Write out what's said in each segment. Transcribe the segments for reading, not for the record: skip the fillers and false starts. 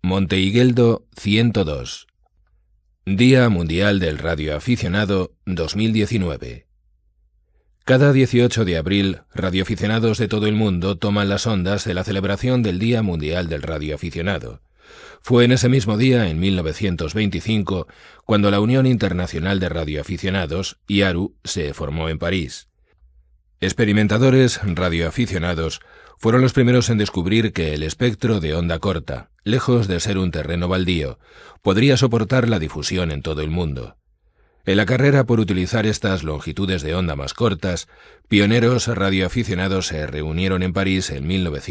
Monte Higueldo 102. Día Mundial del Radioaficionado 2019. Cada 18 de abril, radioaficionados de todo el mundo toman las ondas de la celebración del Día Mundial del Radioaficionado. Fue en ese mismo día, en 1925, cuando la Unión Internacional de Radioaficionados, IARU, se formó en París. Experimentadores radioaficionados fueron los primeros en descubrir que el espectro de onda corta, lejos de ser un terreno baldío, podría soportar la difusión en todo el mundo. En la carrera por utilizar estas longitudes de onda más cortas, pioneros radioaficionados se reunieron en París en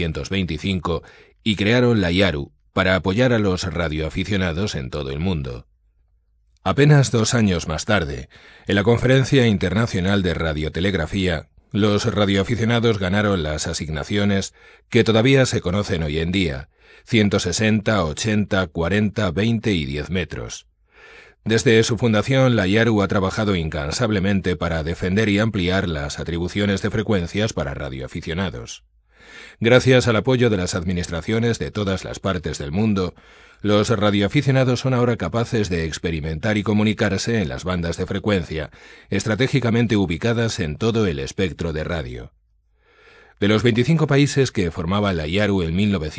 1925 y crearon la IARU para apoyar a los radioaficionados en todo el mundo. Apenas 2 años más tarde, en la Conferencia Internacional de Radiotelegrafía, los radioaficionados ganaron las asignaciones que todavía se conocen hoy en día: 160, 80, 40, 20 y 10 metros. Desde su fundación, la IARU ha trabajado incansablemente para defender y ampliar las atribuciones de frecuencias para radioaficionados. Gracias al apoyo de las administraciones de todas las partes del mundo, los radioaficionados son ahora capaces de experimentar y comunicarse en las bandas de frecuencia, estratégicamente ubicadas en todo el espectro de radio. De los 25 países que formaban la IARU en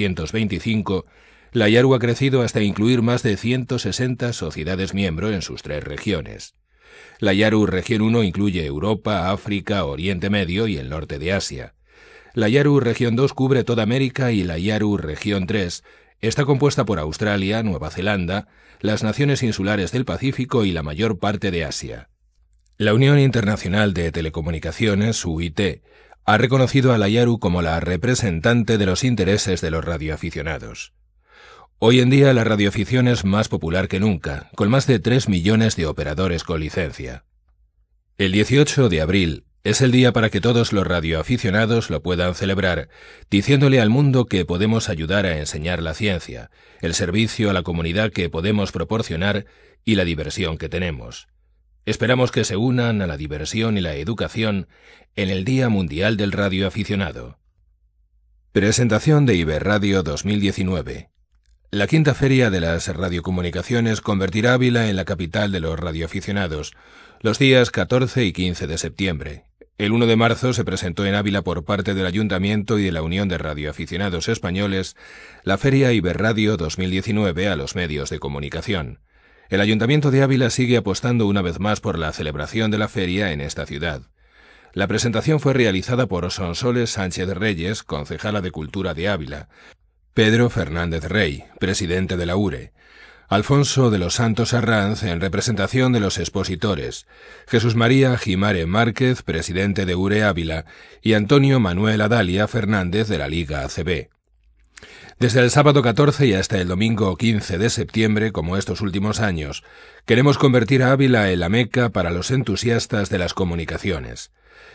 1925, la IARU ha crecido hasta incluir más de 160 sociedades miembro en sus 3 regiones. La IARU Región 1 incluye Europa, África, Oriente Medio y el norte de Asia. La IARU Región 2 cubre toda América y la IARU Región 3 está compuesta por Australia, Nueva Zelanda, las naciones insulares del Pacífico y la mayor parte de Asia. La Unión Internacional de Telecomunicaciones, UIT, ha reconocido a la IARU como la representante de los intereses de los radioaficionados. Hoy en día la radioafición es más popular que nunca, con más de 3 millones de operadores con licencia. El 18 de abril es el día para que todos los radioaficionados lo puedan celebrar, diciéndole al mundo que podemos ayudar a enseñar la ciencia, el servicio a la comunidad que podemos proporcionar y la diversión que tenemos. Esperamos que se unan a la diversión y la educación en el Día Mundial del Radioaficionado. Presentación de Iberradio 2019. La quinta feria de las radiocomunicaciones convertirá Ávila en la capital de los radioaficionados los días 14 y 15 de septiembre. El 1 de marzo se presentó en Ávila por parte del Ayuntamiento y de la Unión de Radioaficionados Españoles la Feria Iberradio 2019 a los medios de comunicación. El Ayuntamiento de Ávila sigue apostando una vez más por la celebración de la feria en esta ciudad. La presentación fue realizada por Sonsoles Sánchez Reyes, concejala de Cultura de Ávila, Pedro Fernández Rey, presidente de la URE, Alfonso de los Santos Arranz, en representación de los expositores, Jesús María Jimare Márquez, presidente de URE Ávila, y Antonio Manuel Adalia Fernández de la Liga ACB. Desde el sábado 14 y hasta el domingo 15 de septiembre, como estos últimos años, queremos convertir a Ávila en la meca para los entusiastas de las comunicaciones.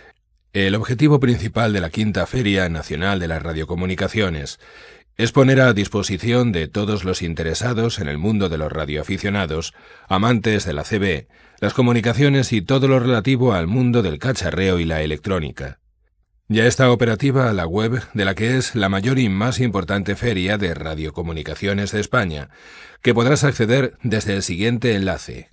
El objetivo principal de la Quinta Feria Nacional de las Radiocomunicaciones es poner a disposición de todos los interesados en el mundo de los radioaficionados, amantes de la CB, las comunicaciones y todo lo relativo al mundo del cacharreo y la electrónica. Ya está operativa la web de la que es la mayor y más importante feria de radiocomunicaciones de España, que podrás acceder desde el siguiente enlace: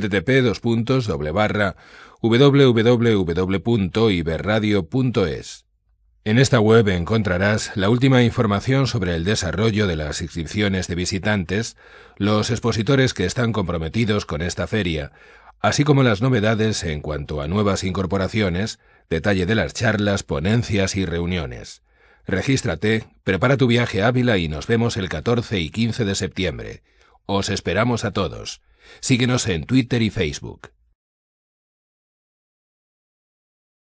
http://www.iberradio.es. En esta web encontrarás la última información sobre el desarrollo de las inscripciones de visitantes, los expositores que están comprometidos con esta feria, así como las novedades en cuanto a nuevas incorporaciones, detalle de las charlas, ponencias y reuniones. Regístrate, prepara tu viaje a Ávila y nos vemos el 14 y 15 de septiembre. Os esperamos a todos. Síguenos en Twitter y Facebook.